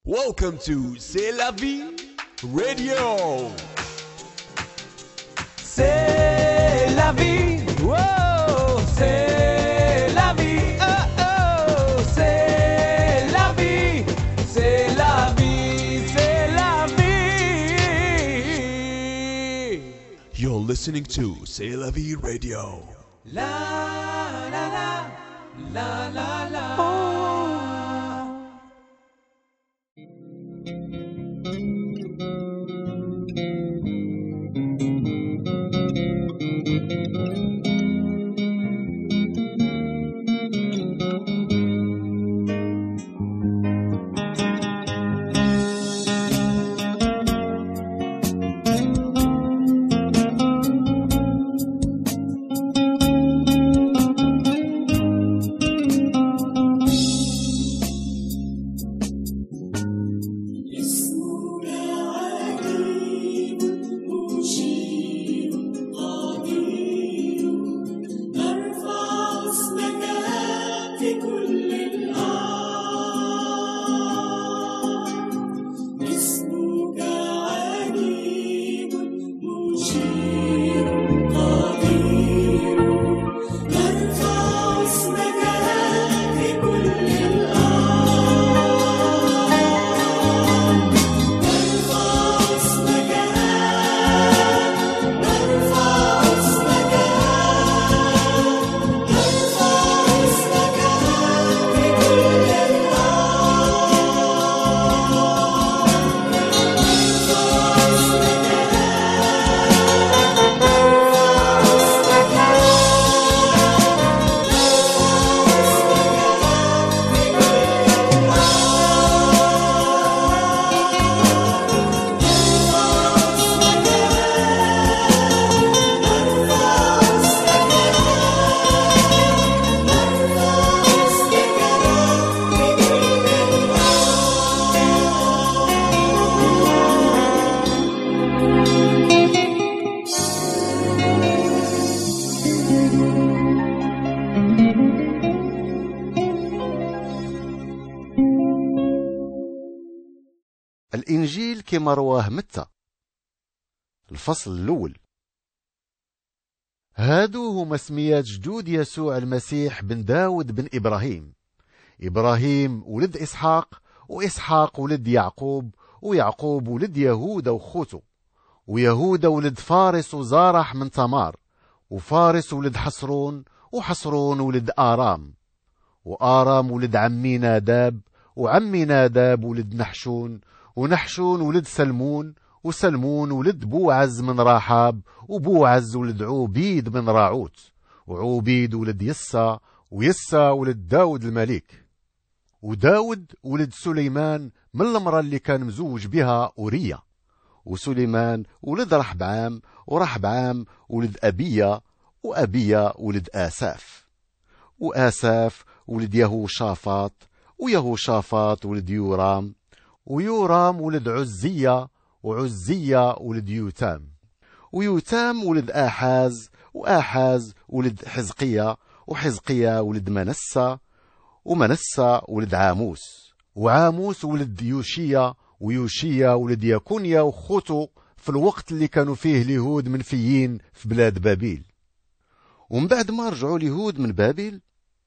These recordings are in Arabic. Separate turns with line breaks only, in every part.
Welcome to C'est la vie radio.
C'est la vie, oh, c'est la vie, oh, oh, c'est la vie, c'est la vie, c'est la vie.
You're listening to C'est la vie radio.
La la la, la la la. Oh.
الإنجيل كما رواه متى. الفصل الأول. هادو هما سميات جدود يسوع المسيح بن داود بن إبراهيم. إبراهيم ولد إسحاق، وإسحاق ولد يعقوب، ويعقوب ولد يهوذا وخوته، ويهوذا ولد فارس وزارح من تمار، وفارس ولد حصرون، وحصرون ولد آرام، وآرام ولد عمي ناداب، وعمي ناداب ولد نحشون، ونحشون ولد سلمون، وسلمون ولد بوعز من راحاب، وبوعز ولد عوبيد من راعوت، وعوبيد ولد يسا، ويسا ولد داود الملك، وداود ولد سليمان من المرأة اللي كان مزوج بها أورية، وسليمان ولد رحبعام، ورحبعام ولد أبية، وأبية ولد آساف، وآساف ولد يهوشافاط، ويهوشافاط ولد يورام، ويورام ولد عزية، وعزية ولد يوتام، ويوتام ولد آحاز، وآحاز ولد حزقية، وحزقية ولد منسى، ومنسى ولد عاموس، وعاموس ولد يوشيا، ويوشيا ولد يكونيا وخوتو في الوقت اللي كانوا فيه اليهود منفيين في بلاد بابيل. ومن بعد ما رجعوا اليهود من بابيل،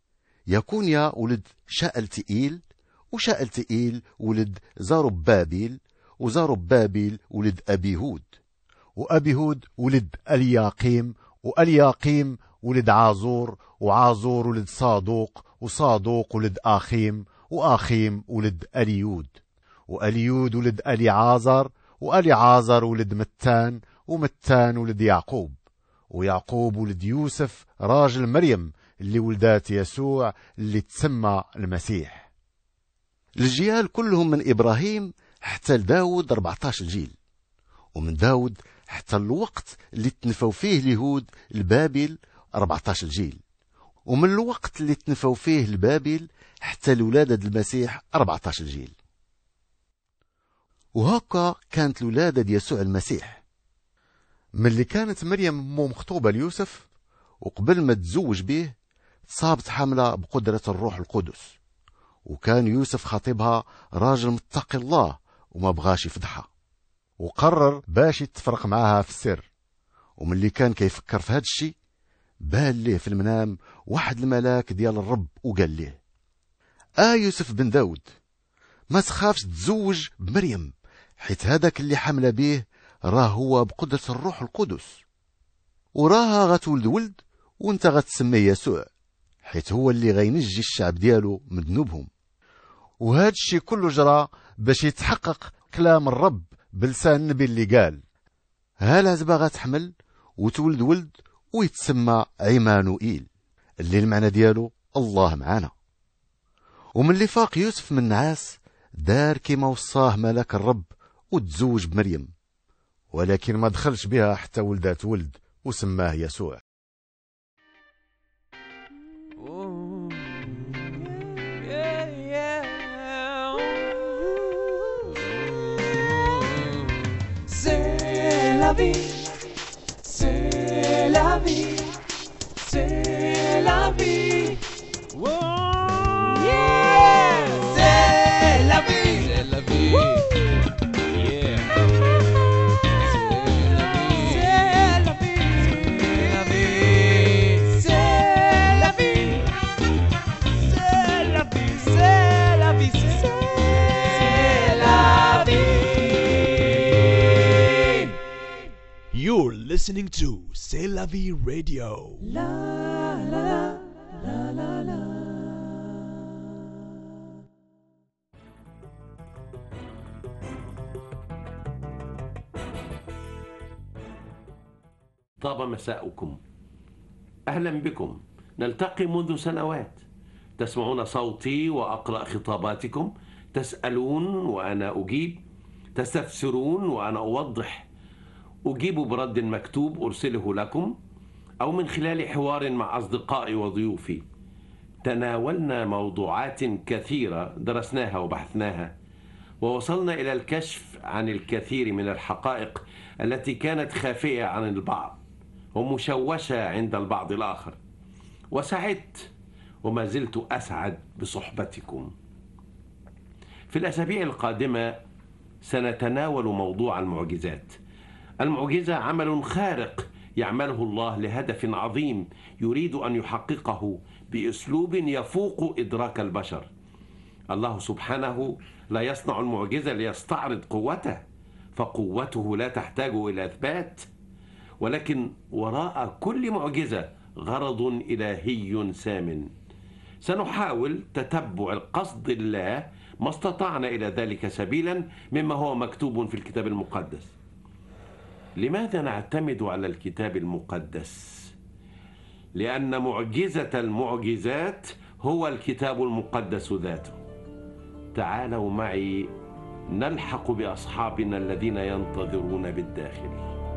يكونيا ولد شألتئيل، وشألتئيل ولد زربابيل، وزربابيل ولد أبيهود، وأبيهود ولد الياقيم، والياقيم ولد عازور، وعازور ولد صادوق، وصادوق ولد آخيم، وآخيم ولد أليود، وأليود ولد أليعازر، وأليعازر ولد متان، ومتان ولد يعقوب، ويعقوب ولد يوسف راجل مريم اللي ولدات يسوع اللي تسمى المسيح. الجيال كلهم من إبراهيم حتى لداود 14 جيل، ومن داود حتى الوقت اللي تنفوا فيه اليهود البابل 14 جيل، ومن الوقت اللي تنفوا فيه البابل حتى لولادة المسيح 14 جيل. وهكا كانت الولادة يسوع المسيح. من اللي كانت مريم مو مخطوبة ليوسف، وقبل ما تزوج به صابت حملة بقدرة الروح القدس، وكان يوسف خطيبها راجل متقي الله وما بغاش يفضحها، وقرر باش يتفرق معها في السر. وملي كان كيفكر في هاد الشي بان ليه في المنام واحد الملاك ديال الرب وقال ليه: يوسف بن داود، ما تخافش تزوج بمريم، حيت هذاك اللي حمله به راه هو بقدرة الروح القدس، وراها غتولد ولد وانت غتسميه يسوع، حيت هو اللي غينجي الشعب ديالو من ذنوبهم. وهذا الشيء كله جرى باش يتحقق كلام الرب بلسان النبي اللي قال: هالعزبة غتحمل وتولد ولد ويتسمى عمانوئيل، اللي المعنى ديالو الله معانا. ومن اللي فاق يوسف من النعاس دار كما وصاه ملاك الرب وتزوج بمريم، ولكن ما دخلش بها حتى ولدات ولد وسماه يسوع.
la vie, c'est la vie, c'est la vie. Whoa. Yeah, c'est la vie, c'est la vie. Woo. Yeah, c'est la vie, c'est la vie, c'est la vie, c'est la vie, c'est la vie, c'est la vie.
You're listening to C'est la vie radio.
La la la la la la.
طاب مساؤكم، أهلا بكم. نلتقي منذ سنوات، تسمعون صوتي وأقرأ خطاباتكم، تسألون وأنا أجيب، تستفسرون وأنا أوضح، أجيب برد مكتوب أرسله لكم أو من خلال حوار مع أصدقائي وضيوفي. تناولنا موضوعات كثيرة درسناها وبحثناها، ووصلنا إلى الكشف عن الكثير من الحقائق التي كانت خافية عن البعض ومشوشة عند البعض الآخر. وسعدت وما زلت أسعد بصحبتكم. في الأسابيع القادمة سنتناول موضوع المعجزات. المعجزة عمل خارق يعمله الله لهدف عظيم يريد أن يحققه بأسلوب يفوق إدراك البشر. الله سبحانه لا يصنع المعجزة ليستعرض قوته، فقوته لا تحتاج إلى إثبات، ولكن وراء كل معجزة غرض إلهي سامٍ. سنحاول تتبع القصد الله ما استطعنا إلى ذلك سبيلا مما هو مكتوب في الكتاب المقدس. لماذا نعتمد على الكتاب المقدس؟ لأن معجزة المعجزات هو الكتاب المقدس ذاته. تعالوا معي نلحق بأصحابنا الذين ينتظرون بالداخل.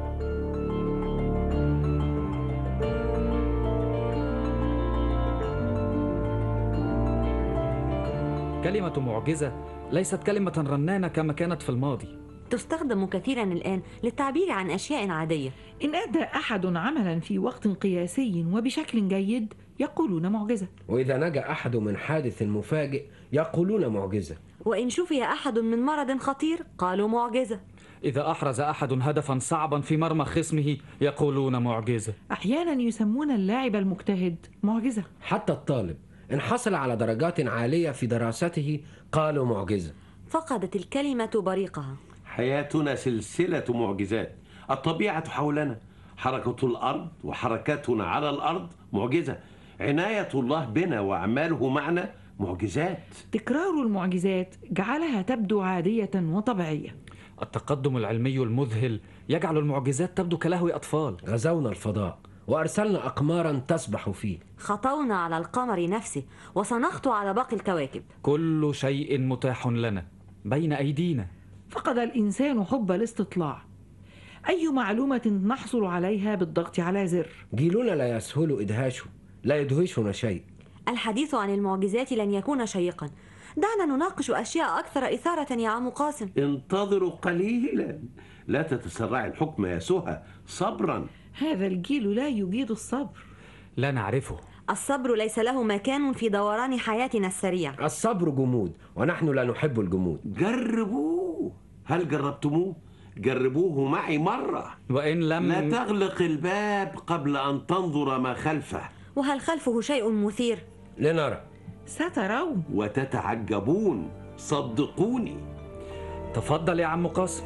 كلمة معجزة ليست كلمة رنانة كما كانت في الماضي.
تستخدم كثيرا الآن للتعبير عن أشياء عادية.
إن أدى أحد عملا في وقت قياسي وبشكل جيد يقولون معجزة،
وإذا نجا أحد من حادث مفاجئ يقولون معجزة،
وإن شفي أحد من مرض خطير قالوا معجزة،
إذا أحرز أحد هدفا صعبا في مرمى خصمه يقولون معجزة.
أحيانا يسمون اللاعب المجتهد معجزة،
حتى الطالب إن حصل على درجات عالية في دراسته قالوا معجزة.
فقدت الكلمة بريقها.
حياتنا سلسلة معجزات. الطبيعة حولنا، حركة الأرض وحركاتنا على الأرض معجزة. عناية الله بنا وأعماله معنا معجزات.
تكرار المعجزات جعلها تبدو عادية وطبيعية.
التقدم العلمي المذهل يجعل المعجزات تبدو كلهو أطفال.
غزونا الفضاء وأرسلنا أقمارا تسبح فيه،
خطونا على القمر نفسه وسنخطو على باقي الكواكب.
كل شيء متاح لنا بين أيدينا.
فقد الإنسان حب الاستطلاع. أي معلومة نحصل عليها بالضغط على زر.
جيلنا لا يسهل إدهاشه، لا يدهشنا شيء.
الحديث عن المعجزات لن يكون شيقا. دعنا نناقش أشياء أكثر إثارة يا عم قاسم.
انتظروا قليلا، لا تتسرع الحكم يا سهى، صبرا.
هذا الجيل لا يجيد الصبر.
لا نعرفه.
الصبر ليس له مكان في دوران حياتنا السريع.
الصبر جمود، ونحن لا نحب الجمود.
جربوه. هل جربتموه؟ جربوه معي مرة.
وإن لم
لا تغلق الباب قبل أن تنظر ما خلفه.
وهل خلفه شيء مثير؟
لنرى.
سترون.
وتتعجبون، صدقوني.
تفضل يا عم قاسم.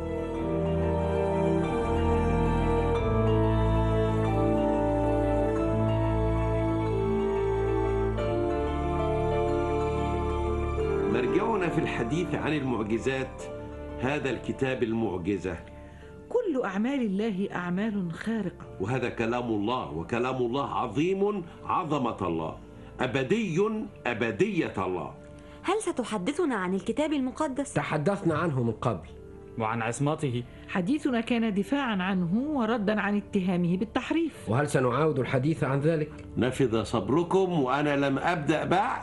مرجعنا في الحديث عن المعجزات هذا الكتاب المعجزة.
كل أعمال الله أعمال خارقة،
وهذا كلام الله، وكلام الله عظيم عظمة الله، أبدي أبدية الله.
هل ستحدثنا عن الكتاب المقدس؟
تحدثنا عنه من قبل.
وعن عصمته.
حديثنا كان دفاعا عنه وردا عن اتهامه بالتحريف.
وهل سنعاود الحديث عن ذلك؟
نفذ صبركم وأنا لم أبدأ بعد؟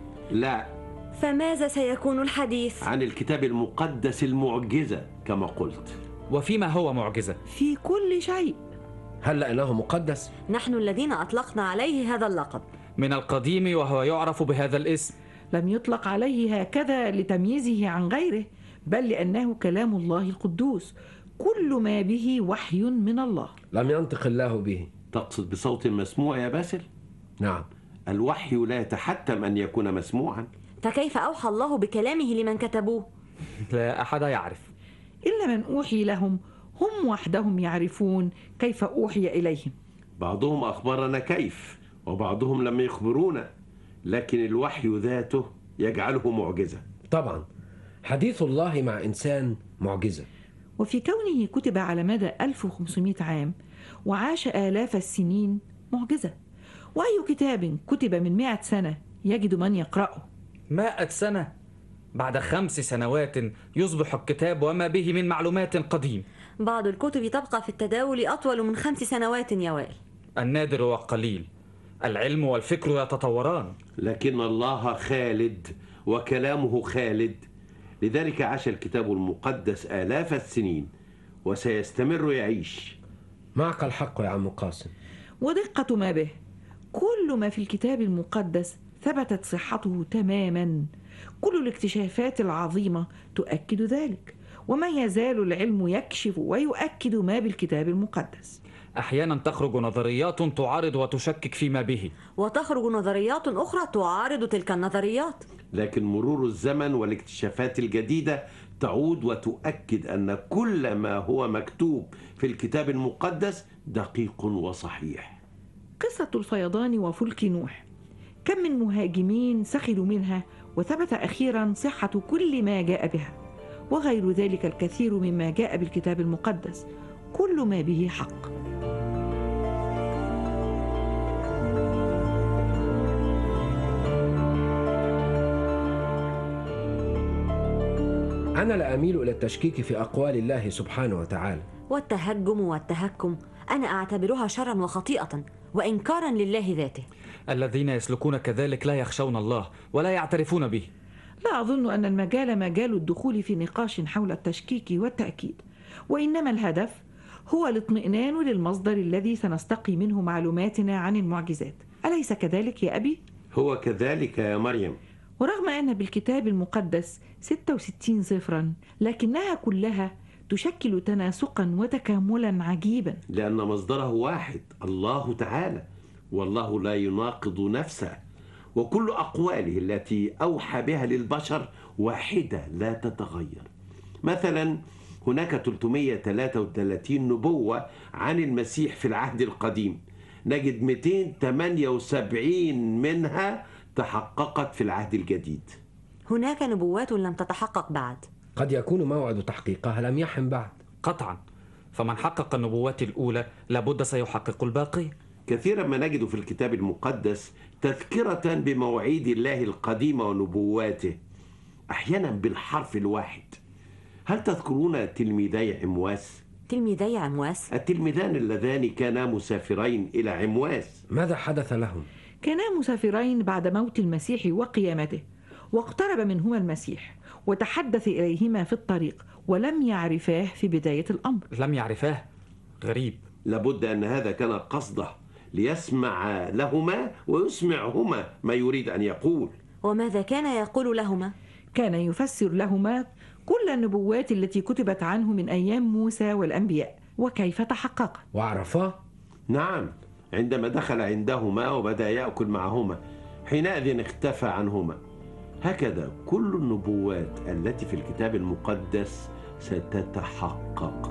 لا.
فماذا سيكون الحديث؟
عن الكتاب المقدس المعجزة كما قلت.
وفيما هو معجزة؟
في كل شيء.
هل لأنه مقدس؟
نحن الذين أطلقنا عليه هذا اللقب
من القديم وهو يعرف بهذا الاسم.
لم يطلق عليه هكذا لتمييزه عن غيره، بل لأنه كلام الله القدوس، كل ما به وحي من الله.
لم ينطق الله به.
تقصد بصوت مسموع يا باسل؟
نعم.
الوحي لا يتحتم أن يكون مسموعا.
فكيف أوحى الله بكلامه لمن كتبوه؟
لا أحد يعرف
إلا من أوحي لهم، هم وحدهم يعرفون كيف أوحي إليهم.
بعضهم أخبرنا كيف، وبعضهم لم يخبرونا، لكن الوحي ذاته يجعله معجزة.
طبعا حديث الله مع إنسان معجزة.
وفي كونه كتب على مدى 1500 عام وعاش آلاف السنين معجزة. وأي كتاب كتب من 100 سنة يجد من يقرأه؟
100 سنة؟ بعد 5 سنوات يصبح الكتاب وما به من معلومات قديم.
بعض الكتب تبقى في التداول أطول من 5 سنوات يا وائل.
النادر والقليل. العلم والفكر يتطوران،
لكن الله خالد وكلامه خالد، لذلك عاش الكتاب المقدس آلاف السنين وسيستمر يعيش.
معك الحق يا عم قاسم.
ودقة ما به، كل ما في الكتاب المقدس ثبتت صحته تماما. كل الاكتشافات العظيمة تؤكد ذلك، وما يزال العلم يكشف ويؤكد ما بالكتاب المقدس.
أحيانا تخرج نظريات تعارض وتشكك فيما به،
وتخرج نظريات أخرى تعارض تلك النظريات.
لكن مرور الزمن والاكتشافات الجديدة تعود وتؤكد أن كل ما هو مكتوب في الكتاب المقدس دقيق وصحيح.
قصة الفيضان وفلك نوح، كم من مهاجمين سخروا منها، وثبت أخيرا صحة كل ما جاء بها. وغير ذلك الكثير مما جاء بالكتاب المقدس، كل ما به حق.
أنا لا أميل إلى التشكيك في أقوال الله سبحانه وتعالى.
والتهجم والتهكم أنا أعتبرها شرا وخطيئة وإنكارا لله ذاته.
الذين يسلكون كذلك لا يخشون الله ولا يعترفون به.
لا أظن أن المجال مجال الدخول في نقاش حول التشكيك والتأكيد، وإنما الهدف هو الاطمئنان للمصدر الذي سنستقي منه معلوماتنا عن المعجزات. أليس كذلك يا أبي؟
هو كذلك يا مريم.
ورغم أن بالكتاب المقدس 66 صفرا، لكنها كلها تشكل تناسقا وتكاملا عجيبا،
لأن مصدره واحد، الله تعالى، والله لا يناقض نفسه، وكل أقواله التي أوحى بها للبشر واحدة لا تتغير. مثلا هناك 333 نبوة عن المسيح في العهد القديم، نجد 278 منها تحققت في العهد الجديد.
هناك نبوات لم تتحقق بعد.
قد يكون موعد تحقيقها لم يحن بعد.
قطعا، فمن حقق النبوات الأولى لابد سيحقق الباقي.
كثيرا ما نجد في الكتاب المقدس تذكرة بمواعيد الله القديمة ونبواته، أحيانا بالحرف الواحد. هل تذكرون تلميذي عمواس؟
تلميذي عمواس؟
التلميذان اللذان كانا مسافرين إلى عمواس.
ماذا حدث لهم؟
كانا مسافرين بعد موت المسيح وقيامته، واقترب منهما المسيح وتحدث إليهما في الطريق، ولم يعرفاه في بداية الأمر.
لم يعرفاه؟ غريب.
لابد أن هذا كان قصده، ليسمع لهما ويسمعهما ما يريد أن يقول.
وماذا كان يقول لهما؟
كان يفسر لهما كل النبوات التي كتبت عنه من أيام موسى والأنبياء وكيف تحققت.
وعرفاه؟
نعم، عندما دخل عندهما وبدأ يأكل معهما حينئذ اختفى عنهما. هكذا كل النبوات التي في الكتاب المقدس ستتحقق.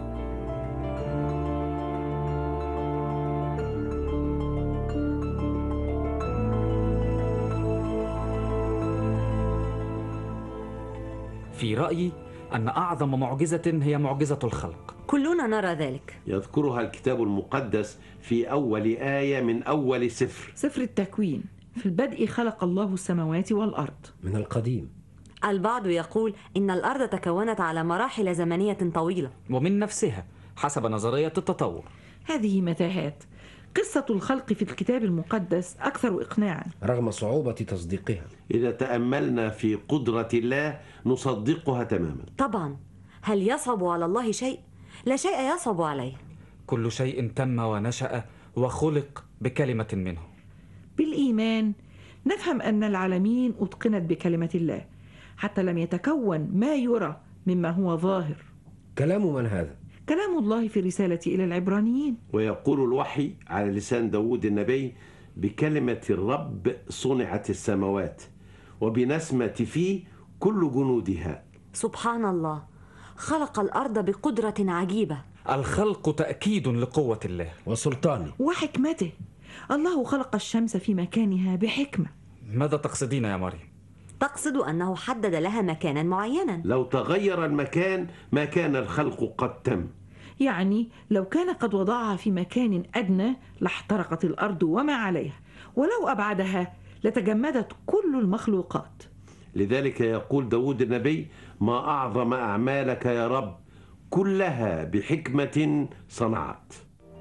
في رأيي أن أعظم معجزة هي معجزة الخلق.
كلنا نرى ذلك.
يذكرها الكتاب المقدس في أول آية من أول
سفر التكوين. في البدء خلق الله السماوات والأرض.
من القديم.
البعض يقول إن الأرض تكونت على مراحل زمنية طويلة
ومن نفسها حسب نظرية التطور.
هذه متاهات. قصة الخلق في الكتاب المقدس أكثر إقناعا
رغم صعوبة تصديقها.
إذا تأملنا في قدرة الله نصدقها تماما.
طبعا. هل يصعب على الله شيء؟ لا شيء يصعب عليه.
كل شيء تم ونشأ وخلق بكلمة منه.
بالإيمان نفهم أن العالمين أتقنت بكلمة الله حتى لم يتكون ما يرى مما هو ظاهر.
كلام من هذا؟
كلام الله في رسالة إلى العبرانيين.
ويقول الوحي على لسان داود النبي: بكلمة الرب صنعت السماوات وبنسمة فيه كل جنودها.
سبحان الله، خلق الأرض بقدرة عجيبة.
الخلق تأكيد لقوة الله
وسلطانه
وحكمته. الله خلق الشمس في مكانها بحكمة.
ماذا تقصدين يا مريم؟
تقصد أنه حدد لها مكانا معينا.
لو تغير المكان ما كان الخلق قد تم.
يعني لو كان قد وضعها في مكان أدنى لاحترقت الأرض وما عليها، ولو أبعدها لتجمدت كل المخلوقات.
لذلك يقول داود النبي: ما أعظم أعمالك يا رب، كلها بحكمة صنعت.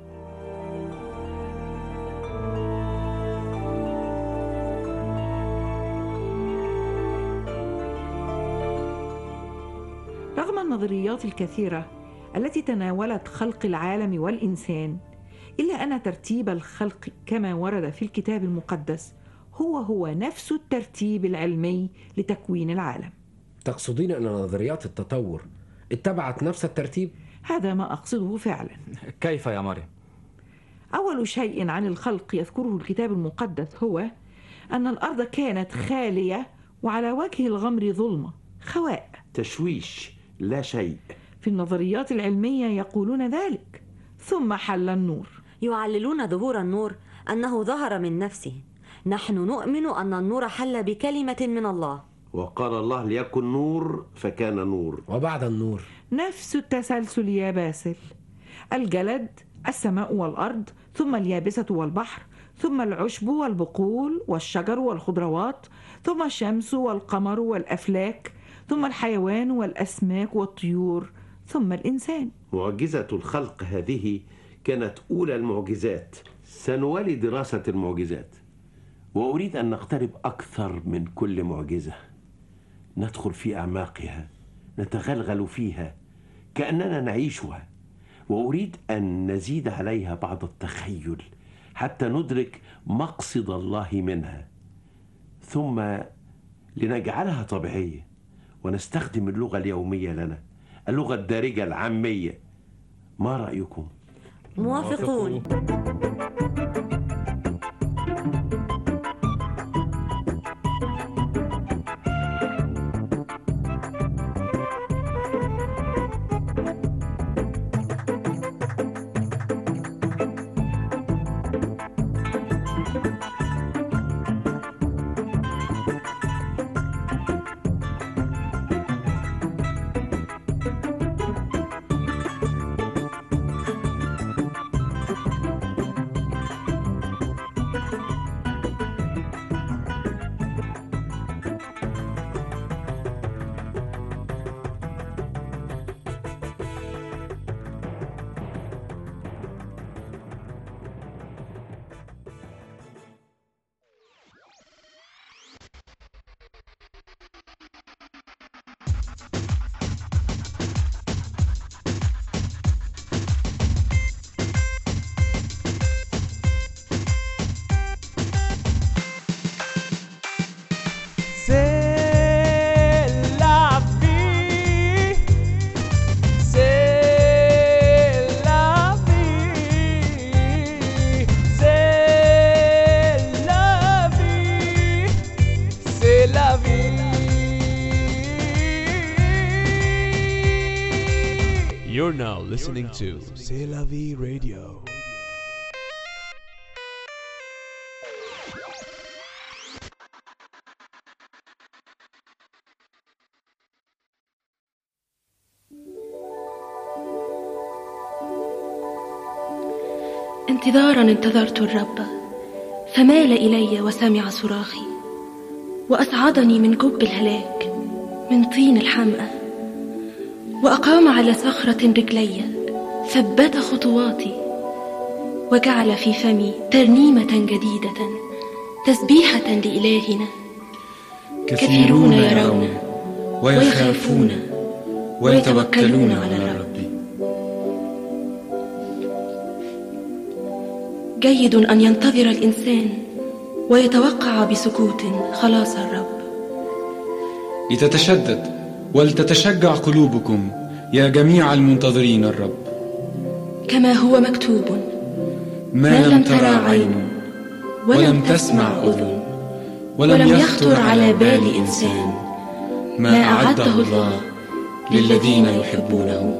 رغم النظريات الكثيرة التي تناولت خلق العالم والإنسان، إلا أن ترتيب الخلق كما ورد في الكتاب المقدس هو نفس الترتيب العلمي لتكوين العالم.
تقصدين أن نظريات التطور اتبعت نفس الترتيب؟
هذا ما أقصده فعلا.
كيف يا مريم؟
أول شيء عن الخلق يذكره الكتاب المقدس هو أن الأرض كانت خالية وعلى وجه الغمر ظلمة، خواء،
تشويش، لا شيء.
في النظريات العلمية يقولون ذلك. ثم حل النور.
يعللون ظهور النور أنه ظهر من نفسه. نحن نؤمن أن النور حل بكلمة من الله.
وقال الله: ليكن نور فكان نور.
وبعد النور
نفس التسلسل يا باسل. الجلد، السماء والأرض، ثم اليابسة والبحر، ثم العشب والبقول والشجر والخضروات، ثم الشمس والقمر والأفلاك، ثم الحيوان والأسماك والطيور، ثم الإنسان.
معجزة الخلق هذه كانت أولى المعجزات. سنوالي دراسة المعجزات، وأريد أن نقترب أكثر من كل معجزة، ندخل في أعماقها، نتغلغل فيها كأننا نعيشها، وأريد أن نزيد عليها بعض التخيل حتى ندرك مقصد الله منها، ثم لنجعلها طبيعية ونستخدم اللغة اليومية لنا، اللغة الدارجة العامية. ما رأيكم؟
موافقون.
You're now listening to C'est la vie radio.
انتظارا انتظرت الرب فمال إلي وسمع صراخي وأصعدني من جب الهلاك من طين الحمأة وأقام على صخرة رجلي ثبت خطواتي وجعل في فمي ترنيمة جديدة تسبيحة لإلهنا. كثيرون يرون ويخافون ويتوكلون على الرب. جيد أن ينتظر الإنسان ويتوقع بسكوت خلاص الرب.
لتتشدد ولتتشجع قلوبكم يا جميع المنتظرين الرب.
كما هو مكتوب:
ما لم ترى عين ولم تسمع أذن ولم يخطر على بال إنسان ما أعده الله للذين يحبونه.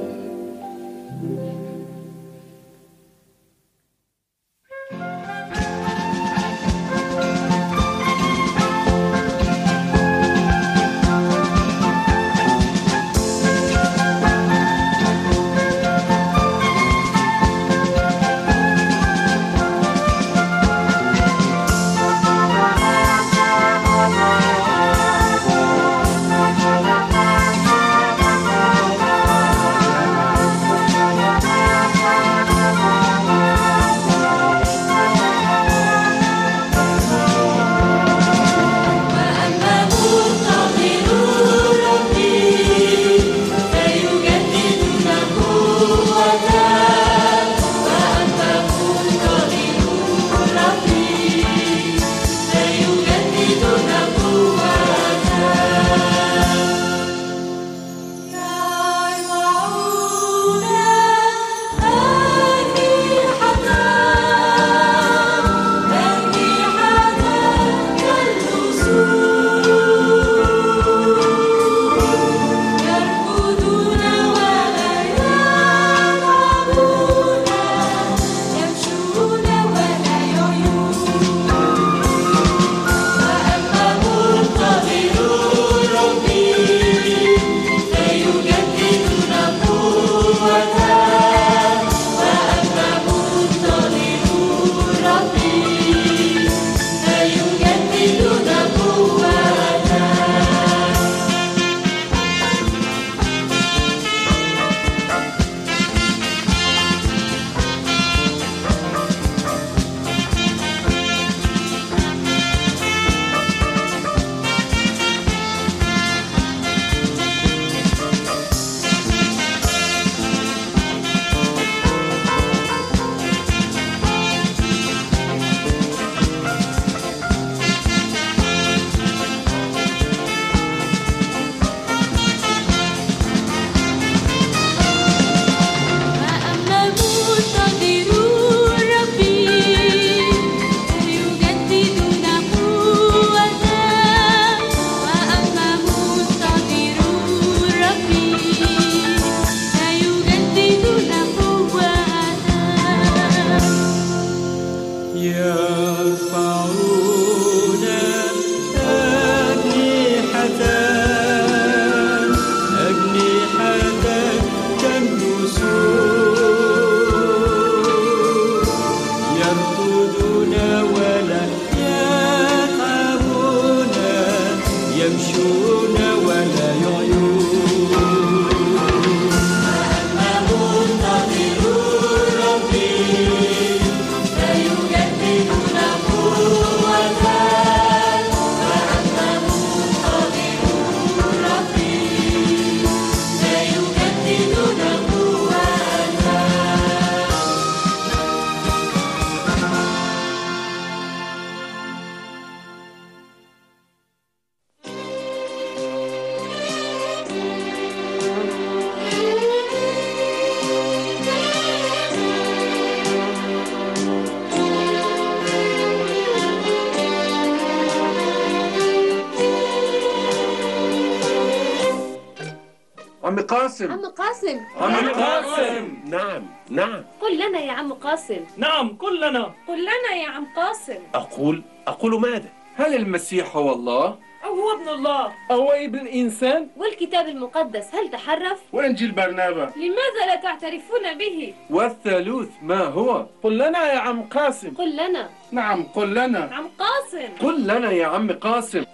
عم قاسم.
عم قاسم.
عم قاسم.
نعم.
قل لنا يا عم قاسم.
نعم قل لنا.
قل لنا يا عم قاسم.
أقول ماذا؟
هل المسيح هو الله؟
أو هو ابن الله؟
أو ابن الإنسان؟
والكتاب المقدس هل تحرف؟
وإنجيل برنابا
لماذا لا تعترفون به؟
والثالوث ما هو؟ قل لنا يا عم قاسم.
قل لنا.
نعم قل لنا.
عم قاسم.
قل لنا يا عم قاسم.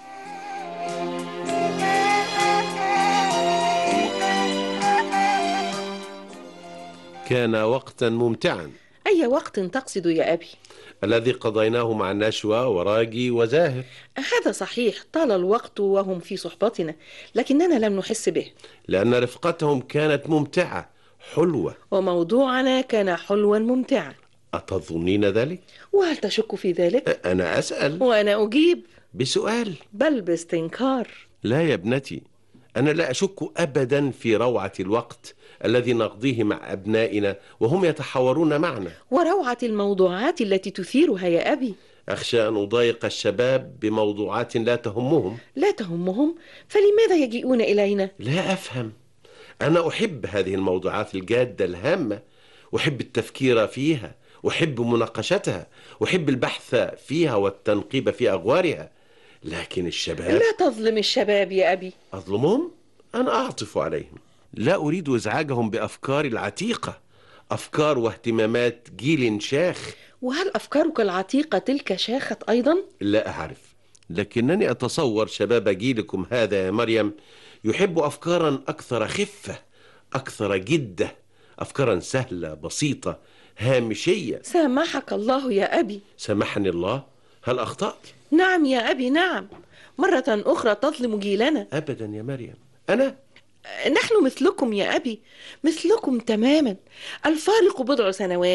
كان وقتا ممتعا.
أي وقت تقصد يا أبي؟
الذي قضيناه مع نشوى وراجي وزاهر.
هذا صحيح، طال الوقت وهم في صحبتنا، لكننا لم نحس به،
لأن رفقتهم كانت ممتعة حلوة،
وموضوعنا كان حلوا ممتعا.
أتظنين ذلك؟
وهل تشك في ذلك؟
أنا أسأل
وأنا أجيب
بسؤال،
بل باستنكار.
لا يا ابنتي، أنا لا أشك أبدا في روعة الوقت الذي نقضيه مع أبنائنا وهم يتحاورون معنا،
وروعة الموضوعات التي تثيرها يا أبي.
أخشى أن أضايق الشباب بموضوعات لا تهمهم.
لا تهمهم؟ فلماذا يجيئون إلينا؟
لا أفهم. أنا أحب هذه الموضوعات الجادة الهامة، أحب التفكير فيها، أحب مناقشتها، أحب البحث فيها والتنقيب في أغوارها. لكن الشباب...
لا تظلم الشباب يا أبي.
أظلمهم؟ أنا أعطف عليهم، لا أريد إزعاجهم بأفكاري العتيقة، أفكار واهتمامات جيل شاخ.
وهل أفكارك العتيقة تلك شاخت أيضا؟
لا أعرف، لكنني أتصور شباب جيلكم هذا يا مريم يحب أفكارا أكثر خفة، أكثر جدة، أفكارا سهلة بسيطة هامشية.
سامحك الله يا أبي.
سامحني الله؟ هل أخطأت؟
نعم يا أبي، نعم، مرة أخرى تظلم جيلنا.
أبدا يا مريم، أنا
نحن مثلكم يا أبي، مثلكم تماما. الفارق بضع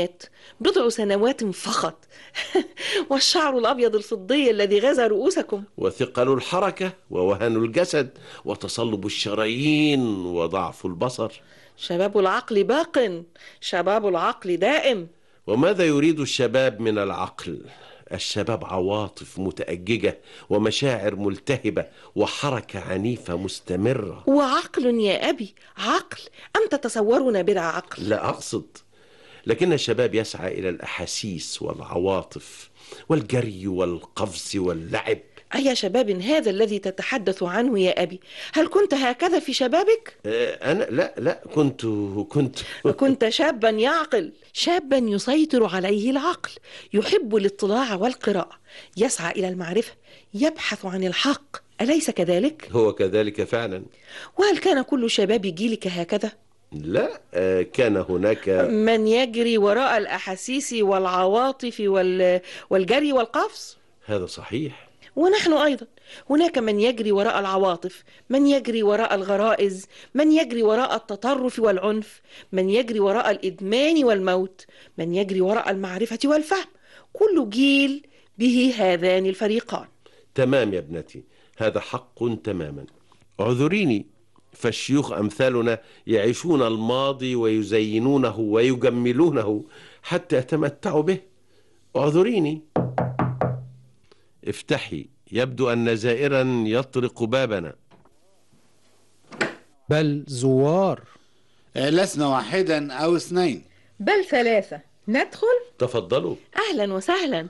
سنوات فقط. والشعر الأبيض الفضي الذي غزا رؤوسكم،
وثقل الحركة ووهن الجسد وتصلب الشرايين وضعف البصر.
شباب العقل باق، شباب العقل دائم.
وماذا يريد الشباب من العقل؟ الشباب عواطف متأججة ومشاعر ملتهبة وحركة عنيفة مستمرة.
وعقل يا أبي، عقل. أم تتصورنا بلا عقل؟
لا أقصد، لكن الشباب يسعى إلى الأحاسيس والعواطف والجري والقفز واللعب.
أي شباب هذا الذي تتحدث عنه يا أبي؟ هل كنت هكذا في شبابك؟
أنا لا
كنت شابا يعقل، شابا يسيطر عليه العقل، يحب الاطلاع والقراءة، يسعى إلى المعرفة، يبحث عن الحق، أليس كذلك؟
هو كذلك فعلا.
وهل كان كل شباب جيلك هكذا؟
لا، كان هناك
من يجري وراء الأحاسيس والعواطف والجري والقفز.
هذا صحيح.
ونحن أيضا هناك من يجري وراء العواطف، من يجري وراء الغرائز، من يجري وراء التطرف والعنف، من يجري وراء الإدمان والموت، من يجري وراء المعرفة والفهم. كل جيل به هذان الفريقان.
تمام يا ابنتي، هذا حق تماما. اعذريني، فالشيوخ أمثالنا يعيشون الماضي ويزينونه ويجملونه حتى يتمتعوا به. اعذريني. افتحي، يبدو أن زائرا يطرق بابنا.
بل زوار.
لسنا واحدا أو اثنين،
بل ثلاثة. ندخل؟
تفضلوا.
أهلا وسهلا.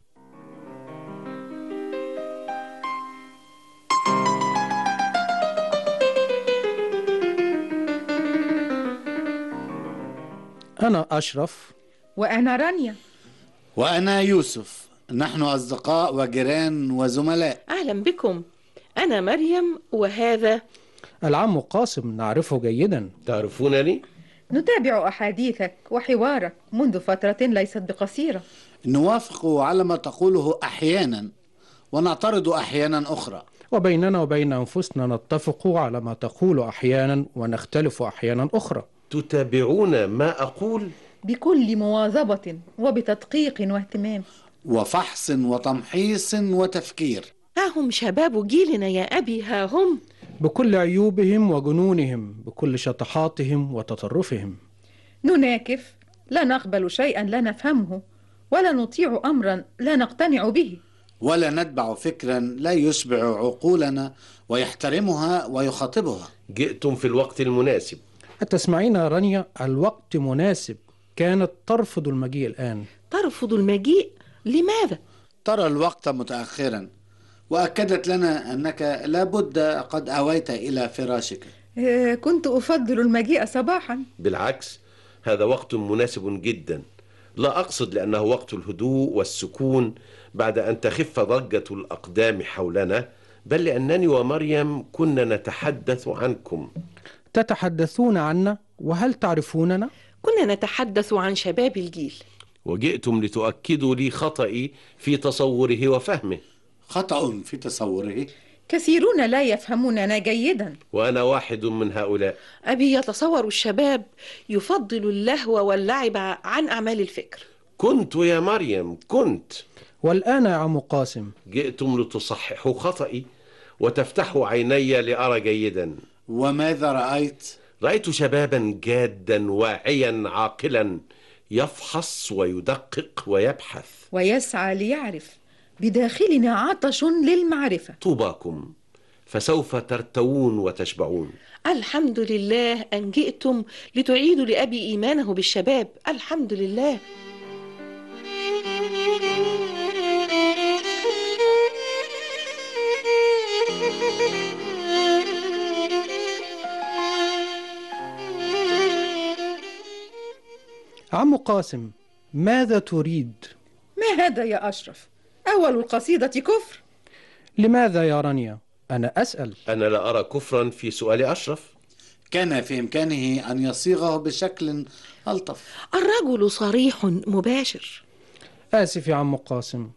أنا أشرف.
وأنا رانيا.
وأنا يوسف. نحن أصدقاء وجيران وزملاء.
أهلا بكم. أنا مريم، وهذا
العم قاسم، نعرفه جيدا.
تعرفونني؟
نتابع أحاديثك وحوارك منذ فترة ليست بقصيرة.
نوافق على ما تقوله أحيانا ونعترض أحيانا أخرى،
وبيننا وبين أنفسنا نتفق على ما تقول أحيانا ونختلف أحيانا أخرى.
تتابعون ما أقول
بكل مواظبة وبتدقيق واهتمام
وفحص وتمحيص وتفكير.
ها هم شباب جيلنا يا أبي، ها هم
بكل عيوبهم وجنونهم، بكل شطحاتهم وتطرفهم.
نناكف، لا نقبل شيئا لا نفهمه، ولا نطيع أمرا لا نقتنع به.
ولا نتبع فكرا لا يشبع عقولنا ويحترمها ويخاطبها.
جئتم في الوقت المناسب.
أتسمعين يا رانيا؟ الوقت مناسب. كانت ترفض المجيء الآن.
ترفض المجيء؟ لماذا؟
ترى الوقت متأخرا، وأكدت لنا أنك لابد قد أويت إلى فراشك.
كنت أفضل المجيء صباحا.
بالعكس، هذا وقت مناسب جدا. لا أقصد لأنه وقت الهدوء والسكون بعد أن تخف ضجة الأقدام حولنا، بل لأنني ومريم كنا نتحدث عنكم.
تتحدثون عنا؟ وهل تعرفوننا؟
كنا نتحدث عن شباب الجيل.
وجئتم لتؤكدوا لي خطئي في تصوره وفهمه.
خطأ في تصوره؟
كثيرون لا يفهموننا جيدا،
وأنا واحد من هؤلاء.
أبي يتصور الشباب يفضل اللهو واللعب عن أعمال الفكر.
كنت يا مريم، كنت.
والآن يا عم قاسم؟
جئتم لتصححوا خطئي وتفتحوا عيني لأرى جيدا.
وماذا رأيت؟
رأيت شبابا جادا واعيا عاقلا يفحص ويدقق ويبحث
ويسعى ليعرف. بداخلنا عطش للمعرفة.
طوباكم، فسوف ترتوون وتشبعون.
الحمد لله أن جئتم لتعيدوا لأبي إيمانه بالشباب. الحمد لله.
عم قاسم، ماذا تريد؟
ما هذا يا أشرف؟ أول القصيدة كفر؟
لماذا يا رانيا؟ أنا أسأل.
أنا لا أرى كفرا في سؤال أشرف.
كان في إمكانه أن يصيغه بشكل ألطف.
الرجل صريح مباشر.
آسف يا عم قاسم،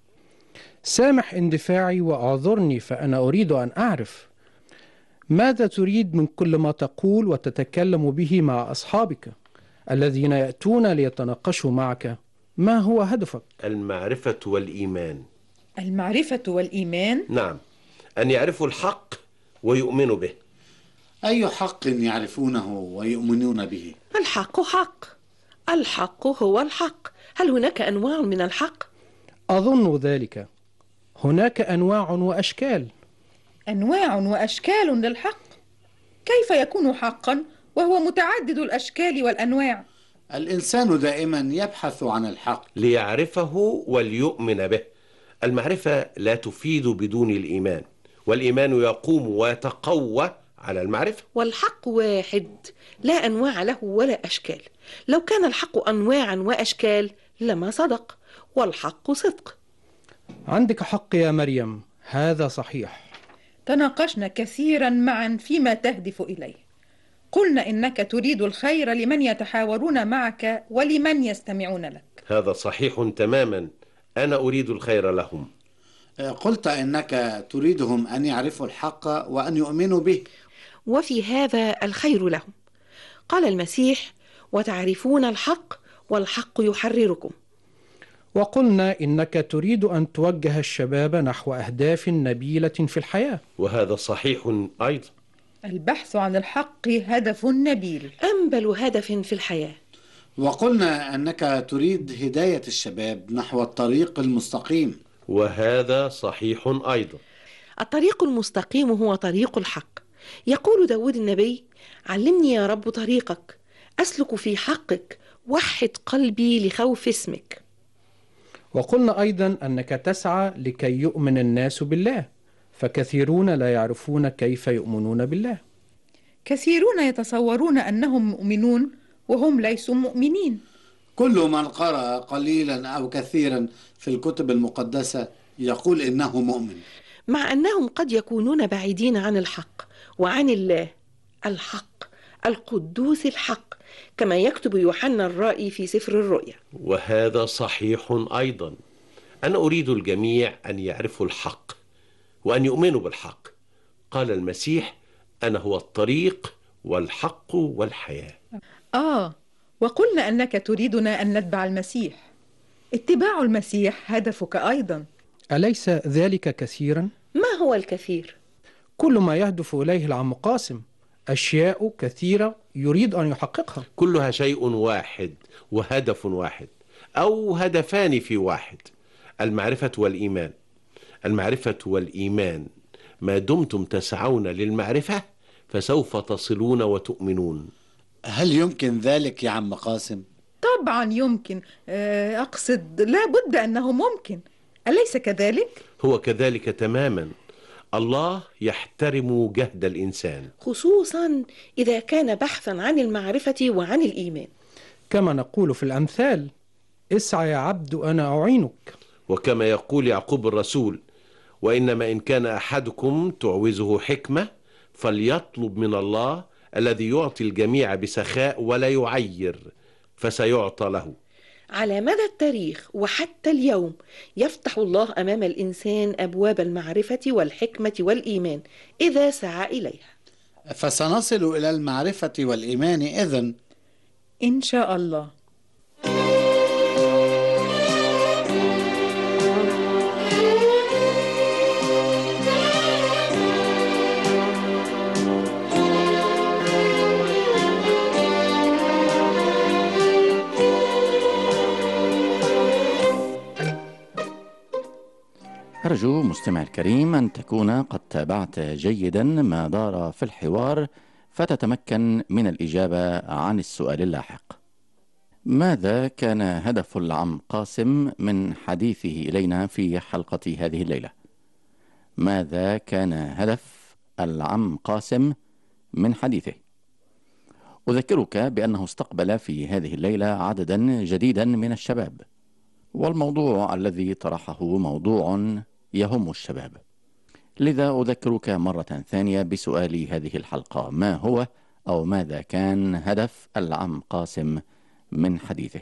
سامح اندفاعي وأعذرني، فأنا أريد أن أعرف ماذا تريد من كل ما تقول وتتكلم به مع أصحابك الذين يأتون ليتناقشوا معك. ما هو هدفك؟
المعرفة والإيمان.
المعرفة والإيمان؟
نعم، أن يعرفوا الحق ويؤمنوا به.
أي حق يعرفونه ويؤمنون به؟
الحق حق. الحق هو الحق. هل هناك أنواع من الحق؟
أظن ذلك. هناك أنواع وأشكال.
أنواع وأشكال للحق؟ كيف يكون حقا وهو متعدد الأشكال والأنواع؟
الإنسان دائما يبحث عن الحق
ليعرفه وليؤمن به. المعرفة لا تفيد بدون الإيمان، والإيمان يقوم ويتقوى على المعرفة.
والحق واحد، لا أنواع له ولا أشكال. لو كان الحق أنواعا وأشكال لما صدق، والحق صدق.
عندك حق يا مريم، هذا صحيح.
تناقشنا كثيرا معا فيما تهدف إليه. قلنا إنك تريد الخير لمن يتحاورون معك ولمن يستمعون لك.
هذا صحيح تماما، أنا أريد الخير لهم.
قلت إنك تريدهم أن يعرفوا الحق وأن يؤمنوا به،
وفي هذا الخير لهم. قال المسيح: وتعرفون الحق والحق يحرركم.
وقلنا إنك تريد أن توجه الشباب نحو أهداف نبيلة في الحياة،
وهذا صحيح أيضا.
البحث عن الحق هدف نبيل،
أنبل هدف في الحياة.
وقلنا أنك تريد هداية الشباب نحو الطريق المستقيم،
وهذا صحيح أيضا.
الطريق المستقيم هو طريق الحق. يقول داود النبي: علمني يا رب طريقك، أسلك في حقك، وحد قلبي لخوف اسمك.
وقلنا أيضا أنك تسعى لكي يؤمن الناس بالله، فكثيرون لا يعرفون كيف يؤمنون بالله.
كثيرون يتصورون أنهم مؤمنون وهم ليسوا مؤمنين.
كل من قرأ قليلا أو كثيرا في الكتب المقدسة يقول إنه مؤمن،
مع أنهم قد يكونون بعيدين عن الحق وعن الله الحق القدوس الحق، كما يكتب يوحنا الرائي في سفر الرؤيا.
وهذا صحيح أيضا. أنا أريد الجميع أن يعرفوا الحق وأن يؤمنوا بالحق. قال المسيح: أنا هو الطريق والحق والحياة.
وقلنا أنك تريدنا أن نتبع المسيح. اتباع المسيح هدفك أيضا.
أليس ذلك كثيرا؟
ما هو الكثير؟
كل ما يهدف إليه العم قاسم، أشياء كثيرة يريد أن يحققها.
كلها شيء واحد وهدف واحد، أو هدفان في واحد: المعرفة والإيمان. المعرفة والإيمان. ما دمتم تسعون للمعرفة فسوف تصلون وتؤمنون.
هل يمكن ذلك يا عم قاسم؟
طبعا يمكن. أقصد لا بد أنه ممكن، أليس كذلك؟
هو كذلك تماما. الله يحترم جهد الإنسان،
خصوصا إذا كان بحثا عن المعرفة وعن الإيمان.
كما نقول في الأمثال: اسعى يا عبد أنا أعينك.
وكما يقول يعقوب الرسول: وإنما إن كان أحدكم تعوزه حكمة فليطلب من الله الذي يعطي الجميع بسخاء ولا يعير فسيعطى له.
على مدى التاريخ وحتى اليوم يفتح الله أمام الإنسان أبواب المعرفة والحكمة والإيمان إذا سعى إليها.
فسنصل إلى المعرفة والإيمان إذن
إن شاء الله.
أرجو مستمع الكريم أن تكون قد تابعت جيدا ما دار في الحوار فتتمكن من الإجابة عن السؤال اللاحق. ماذا كان هدف العم قاسم من حديثه إلينا في حلقة هذه الليلة؟ ماذا كان هدف العم قاسم من حديثه؟ أذكرك بأنه استقبل في هذه الليلة عددا جديدا من الشباب، والموضوع الذي طرحه موضوع يهم الشباب. لذا أذكرك مرة ثانية بسؤال هذه الحلقة: ما هو أو ماذا كان هدف العم قاسم من حديثه؟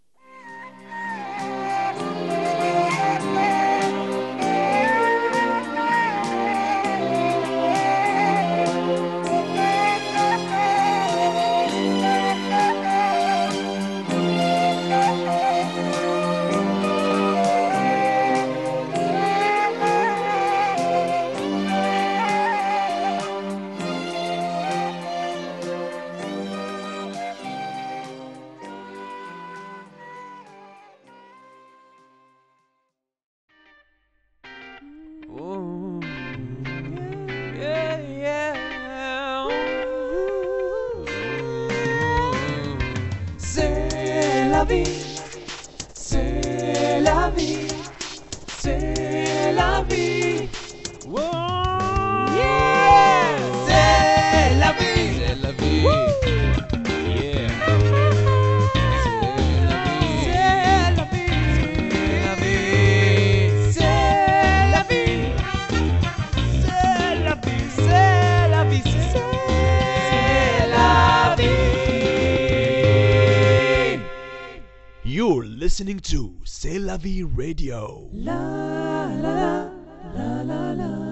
You're listening to C'est la vie radio. La la la la la la.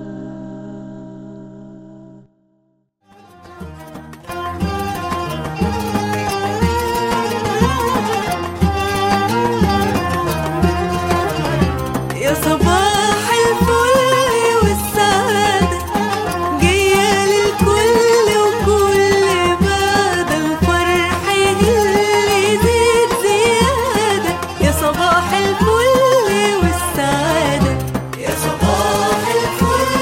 يا صباح الفل والسعادة جاية للكل وكل بعد الفرح اللي يزيد زيادة. يا صباح الفل والسعادة، يا صباح الفل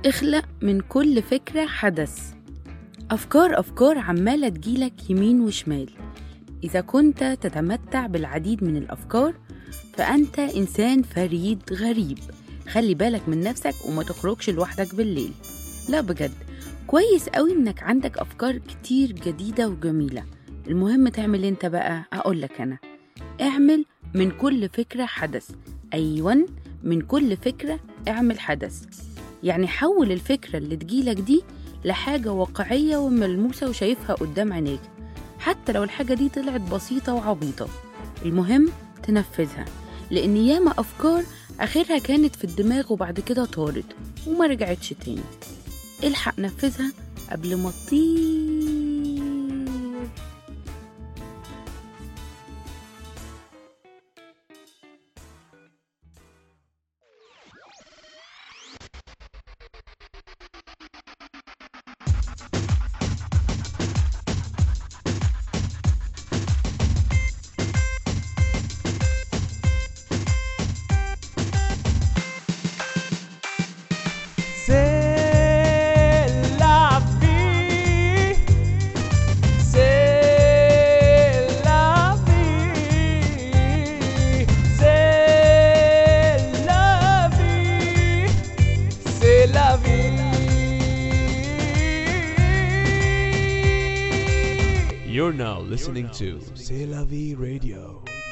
اخلق من كل فكرة حدث. أفكار عمالة تجيلك يمين وشمال. إذا كنت تتمتع بالعديد من الأفكار فأنت إنسان فريد غريب. خلي بالك من نفسك وما تخرجش لوحدك بالليل. لا بجد، كويس قوي إنك عندك أفكار كتير جديدة وجميلة. المهم تعمل انت بقى. أقولك أنا، اعمل من كل فكرة حدث. أيوة، من كل فكرة اعمل حدث. يعني حول الفكرة اللي تجيلك دي لحاجة واقعية وملموسة وشايفها قدام عينيك، حتى لو الحاجة دي طلعت بسيطة وعبيطة. المهم تنفذها، لأن ياما أفكار آخرها كانت في الدماغ وبعد كده طارت وما رجعتش تاني. الحق نفذها قبل ما تطير.
You're now listening to C'est la vie radio.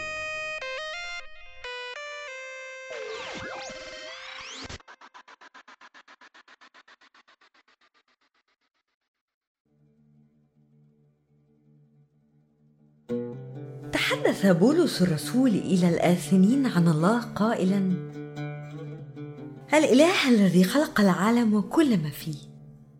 تحدث بولس الرسول إلى الآثمين عن الله قائلا: الإله الذي خلق العالم وكل ما فيه،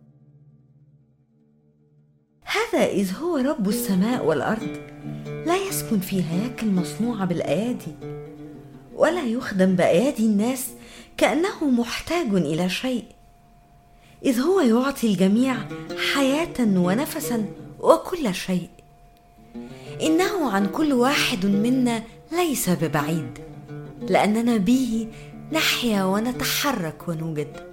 هذا إذ هو رب السماء والأرض، لا يسكن في هياكل مصنوعة بالأيادي، ولا يخدم بأيادي الناس كأنه محتاج إلى شيء، إذ هو يعطي الجميع حياة ونفسا وكل شيء. إنه عن كل واحد منا ليس ببعيد، لأننا به نحيا ونتحرك ونوجد.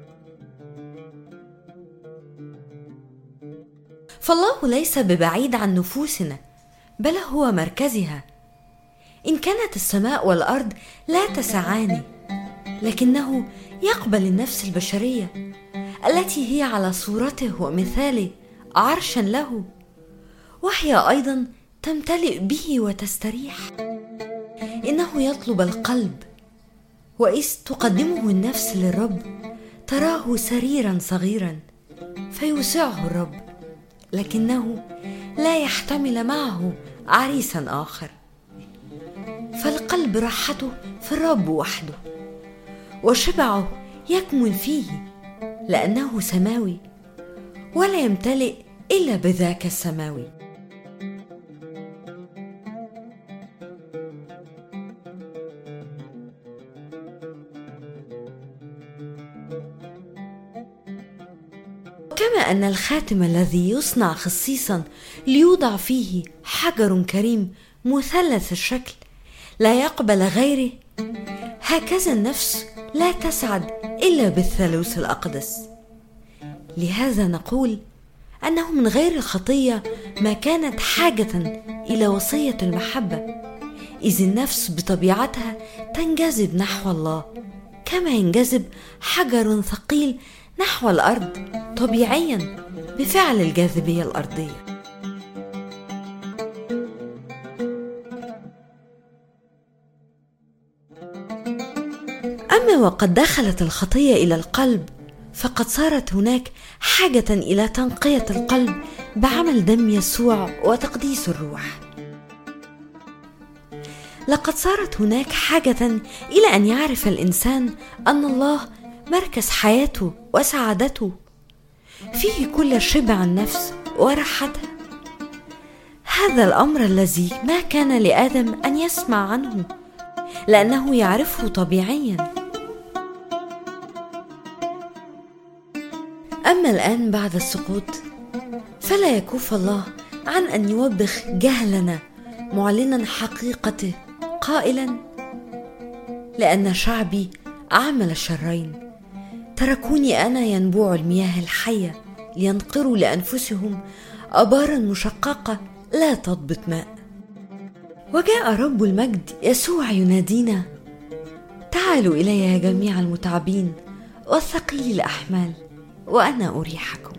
فالله ليس ببعيد عن نفوسنا، بل هو مركزها. إن كانت السماء والأرض لا تسعان، لكنه يقبل النفس البشرية التي هي على صورته ومثاله عرشا له، وهي أيضا تمتلئ به وتستريح. إنه يطلب القلب، وإذ تقدمه النفس للرب تراه سريرا صغيرا فيوسعه الرب، لكنه لا يحتمل معه عريسا آخر. فالقلب راحته في الرب وحده، وشبعه يكمن فيه، لأنه سماوي ولا يمتلئ إلا بذاك السماوي. كما أن الخاتم الذي يصنع خصيصا ليوضع فيه حجر كريم مثلث الشكل لا يقبل غيره، هكذا النفس لا تسعد إلا بالثالوث الأقدس. لهذا نقول أنه من غير الخطية ما كانت حاجة إلى وصية المحبة، إذ النفس بطبيعتها تنجذب نحو الله، كما ينجذب حجر ثقيل نحو الأرض طبيعيا بفعل الجاذبية الأرضية. أما وقد دخلت الخطية إلى القلب، فقد صارت هناك حاجة إلى تنقية القلب بعمل دم يسوع وتقديس الروح. لقد صارت هناك حاجة إلى أن يعرف الإنسان أن الله مركز حياته وسعادته، فيه كل شبع النفس وراحتها. هذا الأمر الذي ما كان لآدم أن يسمع عنه، لأنه يعرفه طبيعيا. أما الآن بعد السقوط فلا يكف الله عن أن يوبخ جهلنا، معلنا حقيقته قائلا: لأن شعبي عمل الشرين، تركوني أنا ينبوع المياه الحية لينقروا لأنفسهم أبارا مشققة لا تضبط ماء. وجاء رب المجد يسوع ينادينا: تعالوا إلي يا جميع المتعبين والثقيل الأحمال وأنا أريحكم.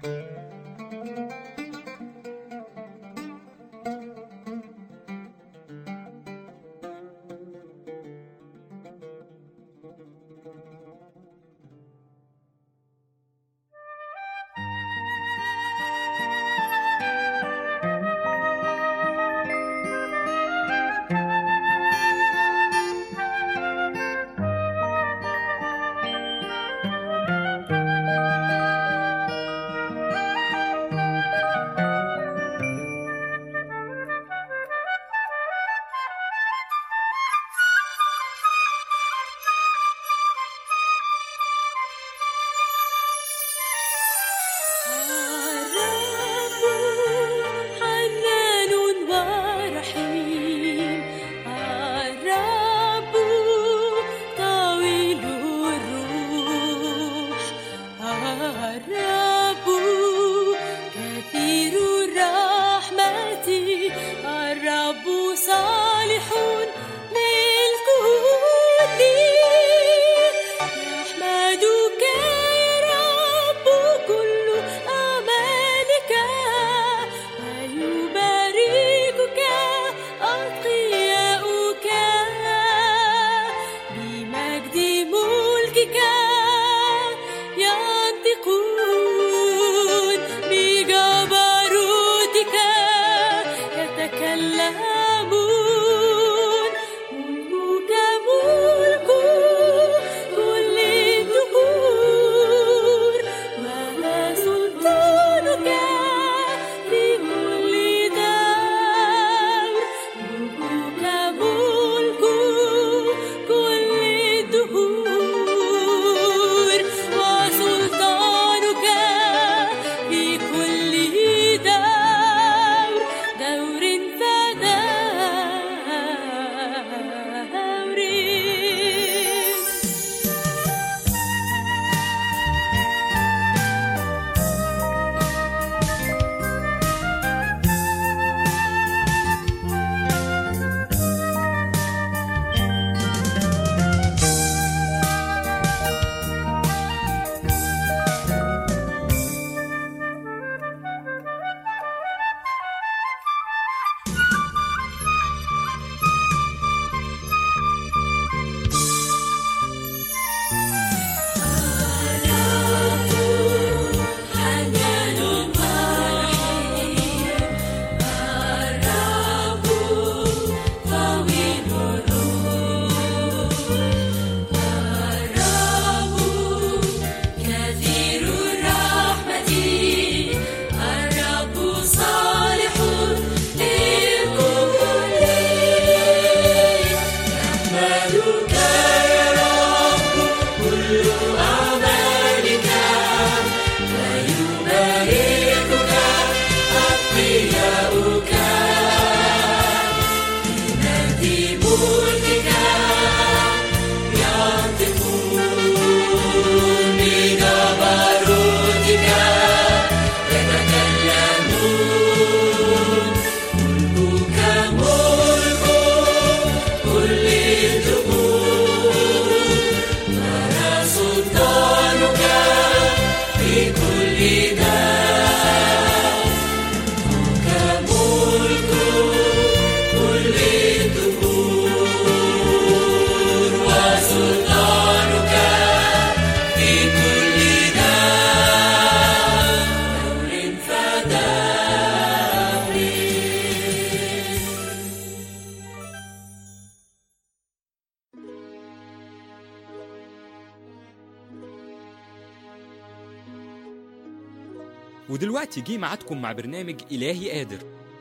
ودلوقتي جه ميعادكم مع برنامج إلهي قادر.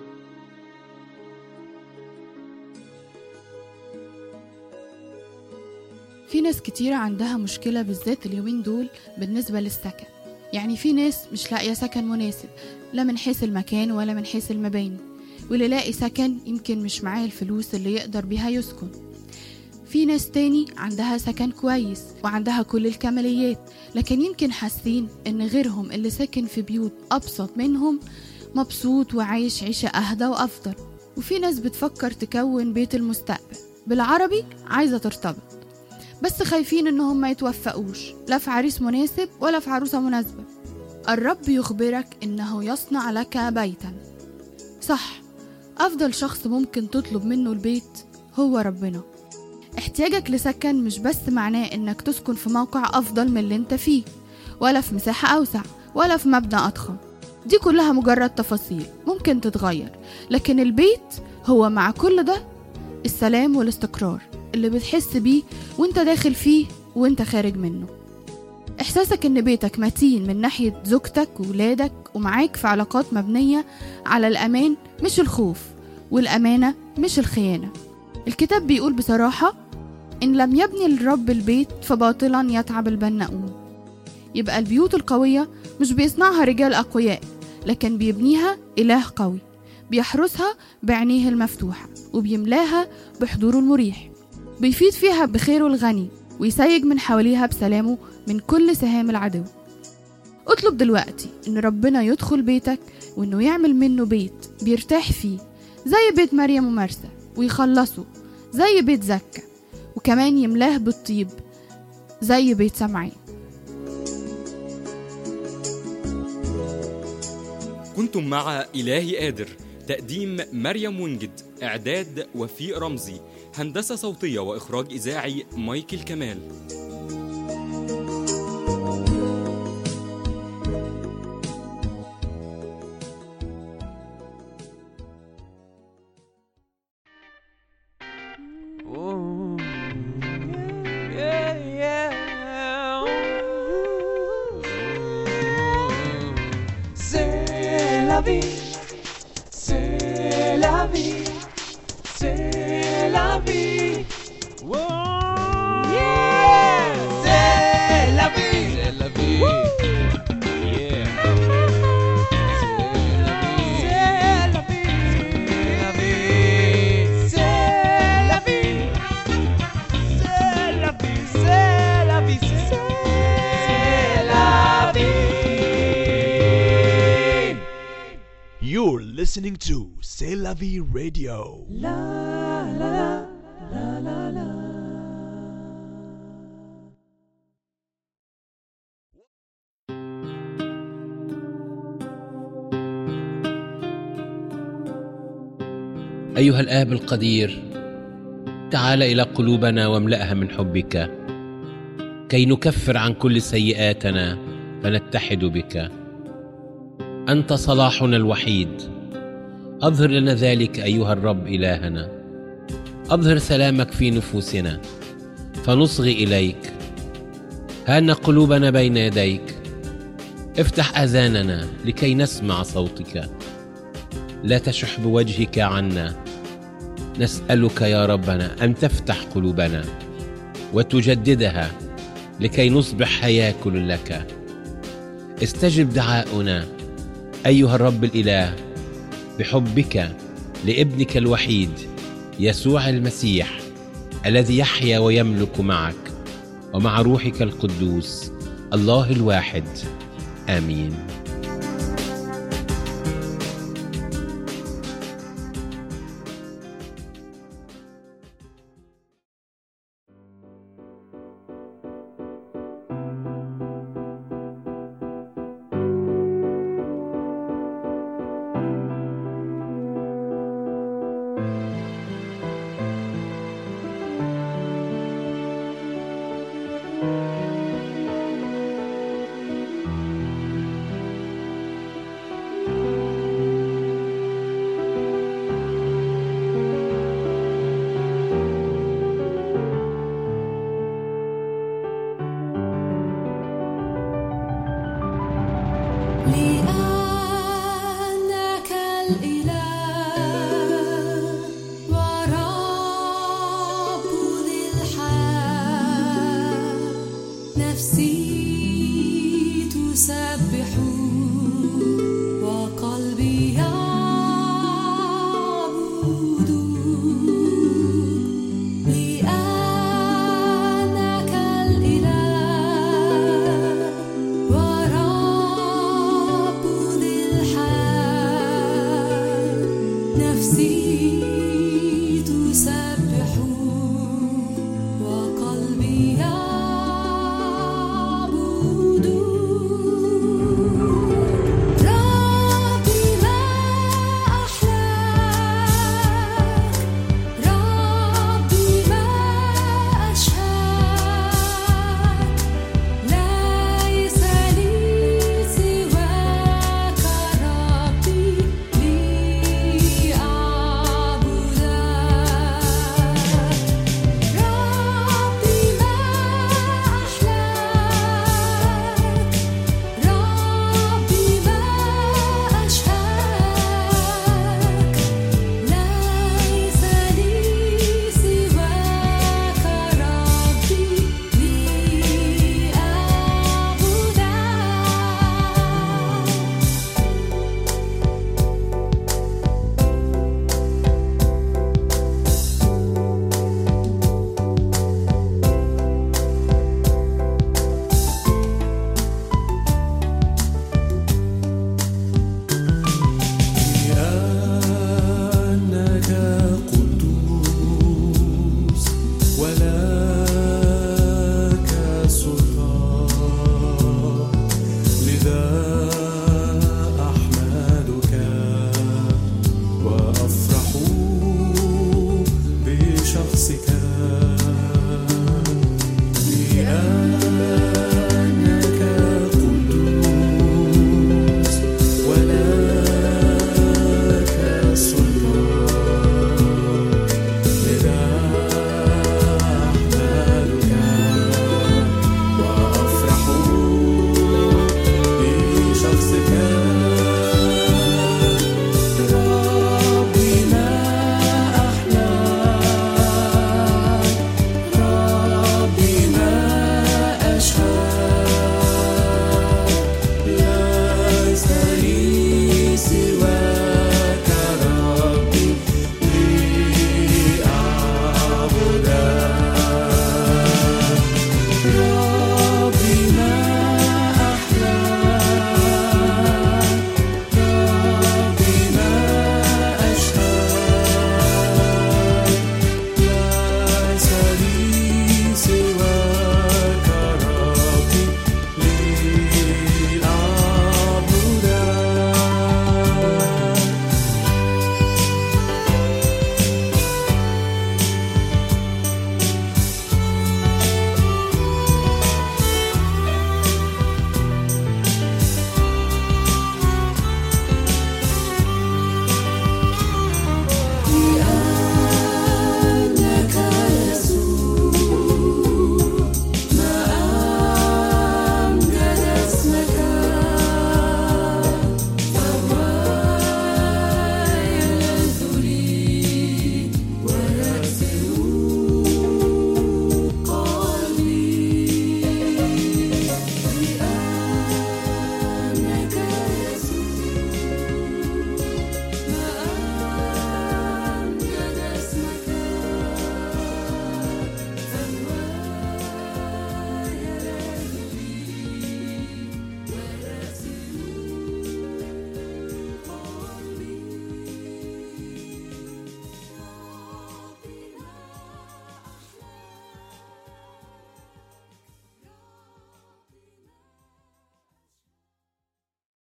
في ناس كتيرة عندها مشكلة بالذات اليومين دول بالنسبة للسكن. يعني في ناس مش لاقية سكن مناسب، لا من حيث المكان ولا من حيث المباني، واللي لاقي سكن يمكن مش معاه الفلوس اللي يقدر بيها يسكن. في ناس تاني عندها سكن كويس وعندها كل الكماليات، لكن يمكن حاسين ان غيرهم اللي ساكن في بيوت ابسط منهم مبسوط وعايش عيشة اهدى وافضل. وفي ناس بتفكر تكون بيت المستقبل، بالعربي عايزة ترتبط، بس خايفين انهم ما يتوفقوش لا في عريس مناسب ولا في عروسة مناسبة. الرب يخبرك انه يصنع لك بيتا. صح، افضل شخص ممكن تطلب منه البيت هو ربنا. احتياجك لسكن مش بس معناه انك تسكن في موقع افضل من اللي انت فيه، ولا في مساحة اوسع، ولا في مبنى اضخم. دي كلها مجرد تفاصيل ممكن تتغير، لكن البيت هو مع كل ده السلام والاستقرار اللي بتحس بيه وانت داخل فيه وانت خارج منه. احساسك ان بيتك متين من ناحية زوجتك وولادك ومعاك في علاقات مبنية على الامان مش الخوف، والامانة مش الخيانة. الكتاب بيقول بصراحة ان لم يبني الرب البيت فباطلا يتعب البناؤون. يبقى البيوت القوية مش بيصنعها رجال اقوياء، لكن بيبنيها اله قوي بيحرسها بعينيه المفتوحة وبيملاها بحضوره المريح، بيفيد فيها بخيره الغني ويسيج من حواليها بسلامه من كل سهام العدو. اطلب دلوقتي ان ربنا يدخل بيتك وانه يعمل منه بيت بيرتاح فيه زي بيت مريم ومرسى، ويخلصه زي بيت زكا، وكمان يملاه بالطيب زي بيت سمعين.
كنتم مع إلهي قادر، تقديم مريم ونجد، إعداد وفيق رمزي، هندسة صوتية وإخراج إذاعي مايكل كمال.
C'est la vie, c'est la vie. Whoa, yeah, c'est la vie, c'est la vie. Yeah, c'est la vie, c'est la vie, c'est la vie, c'est la vie, c'est la vie, c'est la vie.
You're listening to C'est la vie radio.
La la la la la la.
أيها الآب القدير، تعال إلى قلوبنا واملأها من حبك كي نكفر عن كل سيئاتنا فنتحد بك. أنت صلاحنا الوحيد، أظهر لنا ذلك أيها الرب إلهنا. أظهر سلامك في نفوسنا فنصغي إليك. هان قلوبنا بين يديك، افتح آذاننا لكي نسمع صوتك. لا تشح بوجهك عنا. نسألك يا ربنا أن تفتح قلوبنا وتجددها لكي نصبح هياكل لك. استجب دعاؤنا أيها الرب الإله بحبك لابنك الوحيد يسوع المسيح الذي يحيا ويملك معك ومع روحك القدوس الله الواحد. آمين.
لأنك الإله ورب ذي الحياة، نفسي تسبح وقلبي يعبدك. لأنك نفسي